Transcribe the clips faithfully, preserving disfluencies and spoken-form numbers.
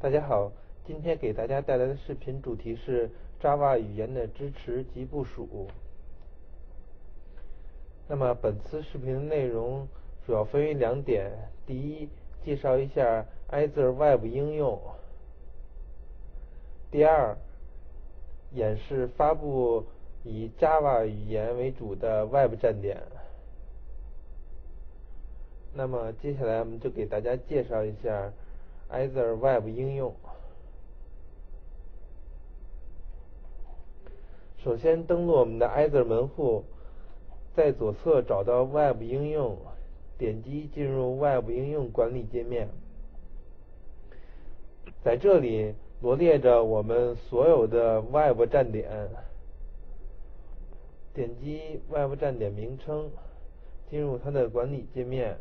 大家好，今天给大家带来的视频主题是 Java 语言的支持及部署。那么本次视频的内容主要分为两点：第一，介绍一下 Either Web 应用；第二，演示发布以 Java 语言为主的 Web 站点。那么接下来我们就给大家介绍一下 Either Web 应用。首先登录我们的 Either 门户，在左侧找到 Web 应用，点击进入 Web 应用管理界面。在这里罗列着我们所有的 Web 站点，点击 Web 站点名称，进入它的管理界面。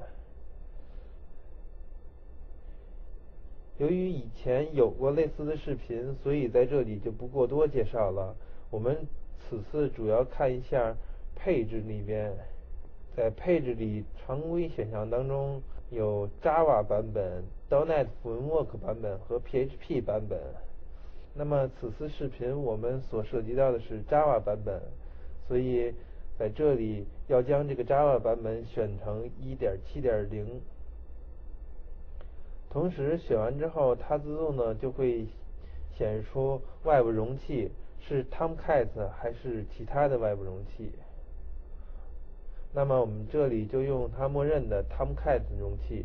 由于以前有过类似的视频，所以在这里就不过多介绍了。我们此次主要看一下配置里边，在配置里常规选项当中有 Java 版本、.dot net Framework 版本和 P H P 版本。那么此次视频我们所涉及到的是 Java 版本，所以在这里要将这个 Java 版本选成 一点七点零。同时选完之后，它自动呢就会显示出 Web 容器是 Tomcat 还是其他的 Web 容器。那么我们这里就用它默认的 Tomcat 容器。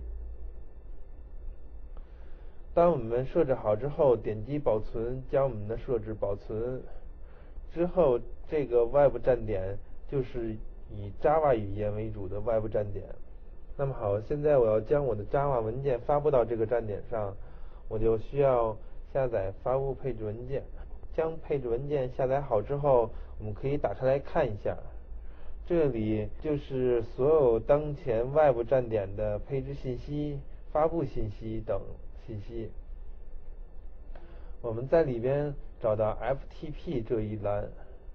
当我们设置好之后，点击保存，将我们的设置保存之后，这个 Web 站点就是以 Java 语言为主的 Web 站点。那么好，现在我要将我的 Java 文件发布到这个站点上，我就需要下载发布配置文件。将配置文件下载好之后，我们可以打开来看一下。这里就是所有当前 Web 站点的配置信息、发布信息等信息。我们在里边找到 F T P 这一栏，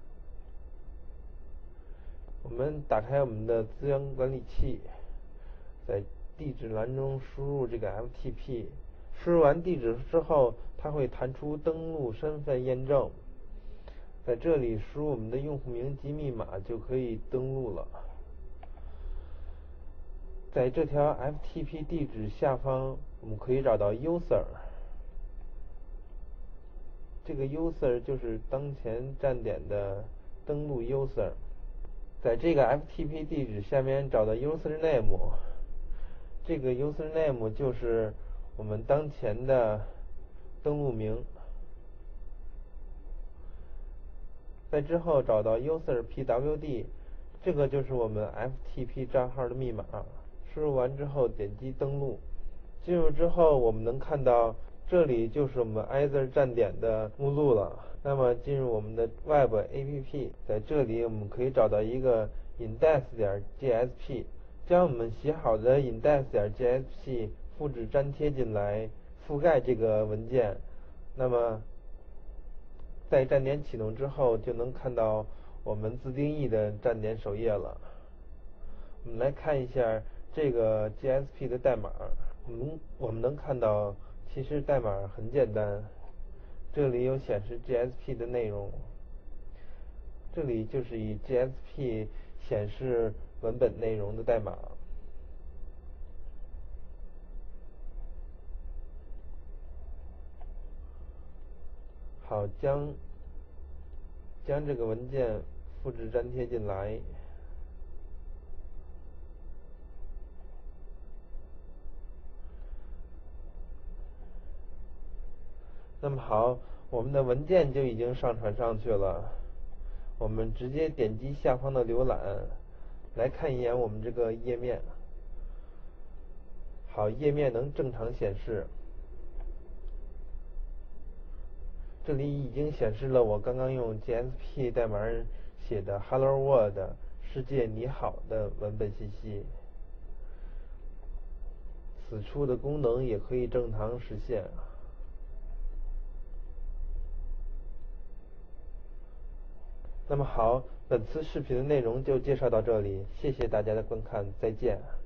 我们打开我们的资源管理器。在地址栏中输入这个 F T P， 输入完地址之后，它会弹出登录身份验证。在这里输入我们的用户名及密码就可以登录了。在这条 F T P 地址下方，我们可以找到 user， 这个 user 就是当前站点的登录 user。在这个 F T P 地址下面找到 username，这个 username 就是我们当前的登录名。在之后找到 user P W D， 这个就是我们 F T P 账号的密码。输入完之后点击登录。进入之后，我们能看到这里就是我们 Either 站点的目录了。那么进入我们的 Web A P P， 在这里我们可以找到一个 index.jsp，将我们写好的 index.jsp 复制粘贴进来，覆盖这个文件。那么在站点启动之后，就能看到我们自定义的站点首页了。我们来看一下这个 J S P 的代码。我们我们能看到，其实代码很简单。这里有显示 J S P 的内容，这里就是以 J S P 显示文本内容的代码。好，将将这个文件复制粘贴进来。那么好，我们的文件就已经上传上去了。我们直接点击下方的浏览，来看一眼我们这个页面。好，页面能正常显示。这里已经显示了我刚刚用 J S P 代码写的 Hello World 世界你好的文本信息。此处的功能也可以正常实现。那么好，本次视频的内容就介绍到这里，谢谢大家的观看，再见。